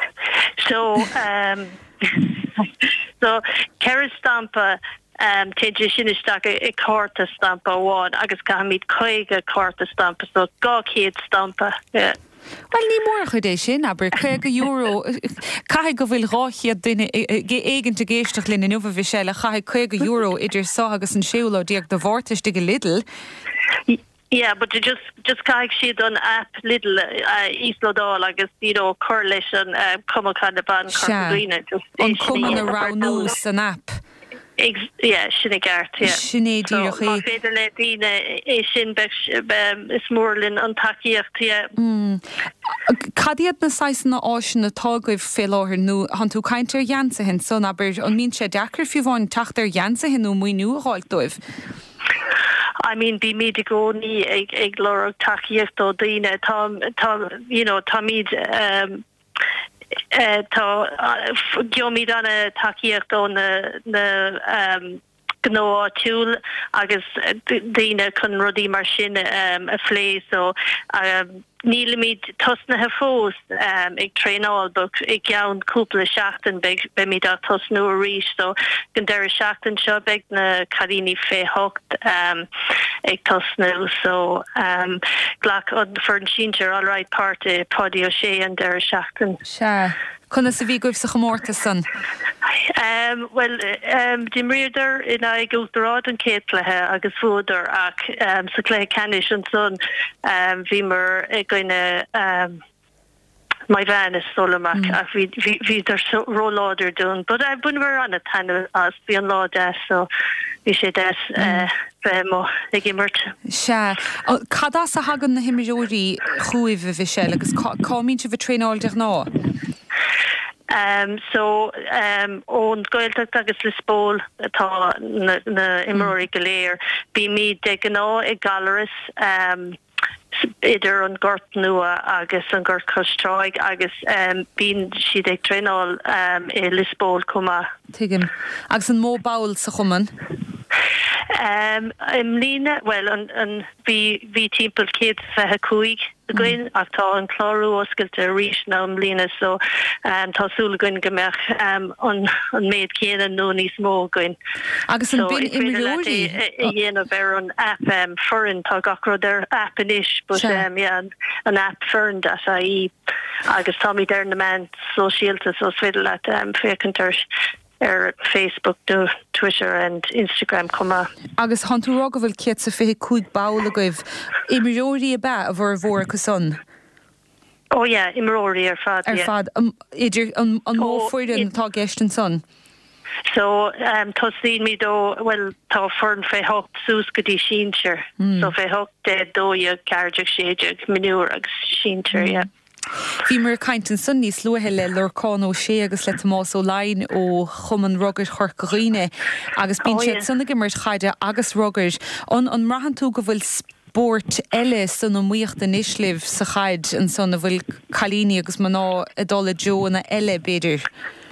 So, um, so, ceir stampa um teidir sin isteach i cárta stampa bháin agus caimid chuige cárta stampa so gá céad stampa yeah. Well ní mór chudé sin aber chuige euro cai go bhfuil ráchiad duine éigeanta géisteach linn in bhí sé le chaid chuige euro idir sá agus an siúla díag do bhórtas de go Lidl. Yeah, but you just just caiig siad an app Lidl uh, Íslódáil agus you know chur leis an uh, cumachcha de ban corcaghine just an cuman a ranús an app. Ex yeah, sinna gart, yeah. Sinné díoch é. Má féidir le díine é sin is mórlinn an takeíocht, yeah. Mm. Cadiad na saisna áisin na tágaibh fé láthir nó han tú caintear Jansa hin son aber an mín sé dechar fiú bháin taachtar Jansa hin nó muoinú a háil dóibh. I mean, be me to go ni ag ag lorog takeíocht ó díine tá tá you know tá míid um Uh, tá uh, geomid anna takeíocht ó na na um gná túúl agus díine chun rudí mar sin um, a phlé so um, níl míid tosnathe fós um, ag tréáil bug ag ceann cúpla seachtain be míid a tosnú a ríis so gan deir seachtain seo beag na caríní fé hocht um, ag tosnú so um, ghlach an fern síir all right parte padi ó sé an deir seachtain. Se. Chuna sa bhí goibh sa chomórta san? Um, well, um, dim riidir in a gútarrád an céitlathe agus fúdar ach um, sa clé canis an son um, bhí mar ag goine um, my van is Solomach mm. vi vi vi der so roller doing, but I've been we're on a tan as be an law death so vi sé des be mo gimmert. Se Cada sa hagan na himimiúí chuih vi se agus comín se vi tréáil de ná. Um, so um, on goilteach agus le spól atá na, na imróí go léir bí mí de gná i galeras um, idir an gort nua agus an gort costráig agus um, bín siad ag tréáil um, i le spól cuma. Tuigim. Agus an mó bail sa chuman? Um, im lína, well, an, an vi, vi timpel kids fehe kuig goin, ach tá an chlárú oscailte rís ná am lína, so um, tá súla goin gomach um, an, an méid céan nó níos mó goin. Agus an bin imróí? I dhéanamh ar an app um, furin, tá gachrod ar app in ish, but um, yeah, an, an app furin dat a í, agus tá mi der na man sosiálta, so svidal at um, fécantar ar Facebook, do Twitter and Instagram cuma. Agus hanú rog bhfuil ciat sa fé cúig bail goibh imróí a be a bhar bhór go son. Oh yeah, imróí ar fad. Ar fad, um, idir an mó foiidir tá gist an son. So um, tosí mi do well tá fern fé hocht sús go dtí síir, mm. so fé hocht de dóide cardiac séideag minúr agus síir, yeah. Bhí mar caint an sun níos luathe le lorcán ó sé agus le más ó lain ó chuman rugged chorcaghine agus bín siad sunna gimmert chaide agus rugged an an mrahan tú go bhfuil sport eile san an muocht an islibh sa chaid an son a bhfuil chalíní agus man ná a dóla jo na eile beidir.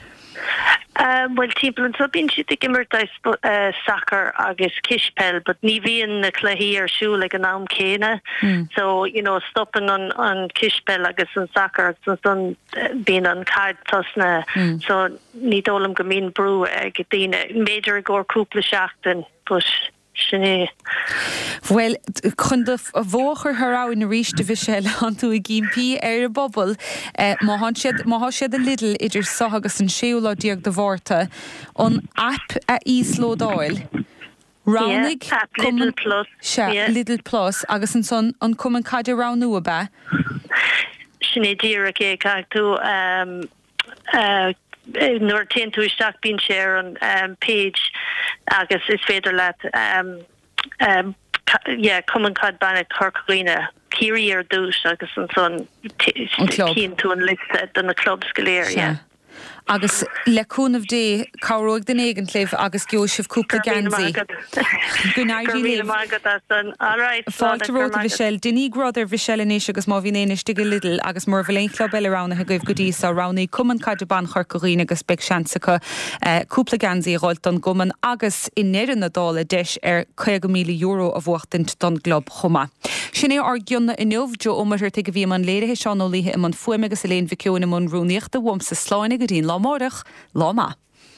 Um, well, Timplan, so been she taking her uh, soccer agus kishpel, but ni vian na clahi or shoe like an arm kena. Mm. So, you know, stopping on, on kishpel agus on soccer, so son uh, being on card tosna. Mm. So, ni dolam gamin brew uh, gedina major gore couple shachten, but Sinné. Well, chun de bhóchar thrá in ríis de bhí sé an tú i gimpí ar a bobbal, má há siad a lidl idir sohagus an séúlá diaag de bhórta an app a íslódáil. Ránig yeah, Lidl Plus. Se, yeah. Lidl Plus, agus an son an cuman caidir ránú a be? Sinné díra é cagtú um, uh, nuair tin tú isteach bín sér an um, page agus is féidir leat um, um, yeah, cuman cad banna Corcaghine Kiri ar dús agus an son cín tú an liste don na clubs go léir, yeah. Agus leúnmh dé cáróg den éigenléh agus geo sibh cúpla gansaí. Fáilteróta bhísel, duní gradar bhísel inéis agus má bhí éis go lidl agus mar bhléon club eile ránna a goibh go dtí sa ránaí cuman caiide ban Corcaghine agus beag seansacha cúpla gansaí ráilt don guman agus in néan na dála deis ar chuig míle euro a bhhachtint don glob chuma. Sin é ar gionna inmh jo ómar te go bhí man léirithe seán ó líthe man fuim agus a léon bhiciúna man rúníocht a bhm sa sláinna go dtíon lámórach láma.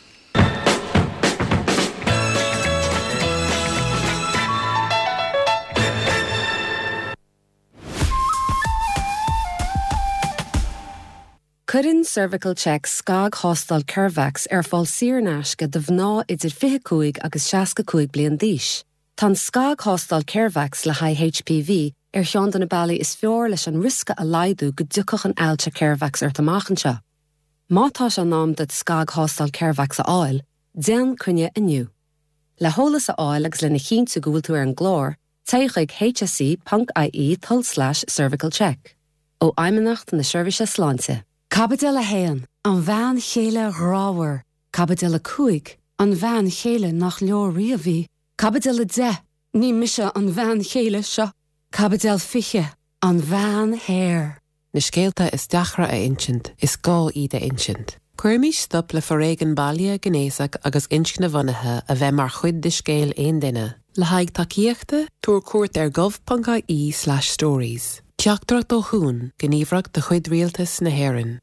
Cuireann Cervical Check scag hostal Curvax ar fáil siarnáisce de bhná idir fiche cúig agus seasca cúig bliain díis. Tá scag hostal Curvax le haith H P V ar cheann na bailí is fearr leis an risca a laidú go dúchach an ailte Curvax ar tamachchanse. Mátá an nám dat scag hostal Curvax a áil, déan cunne iniu. Le hólas a áil agus lena chinntu go bhfuil tú ar an glór, teigeigh H S C dot I E thull slash cervical check. Ó aimimenacht na Seirbhíse Sláinte. Cabadil a héan, an bhean chéile ráhar. Cabadil a cuaig, an bhean chéile nach leor riamhí. Cabadil a de, ní mise an bhean chéile seo. Cabadil fiche, an bhean hair. Na scéalta is deachra a insint, is gá iad a insint. Cuirmí stop le forréigen bailí gnéasach agus inscna bhanathe a bheith mar chuid de scéal aon duine. Le haig takeíochta, túair cuairt ar gov.ie slash stories. Teachtar do hún gníomhreacht de chuid rialtas na hÉireann.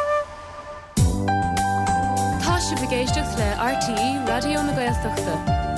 Tá sibh ag éisteacht le R T E Radio na Gaeltachta.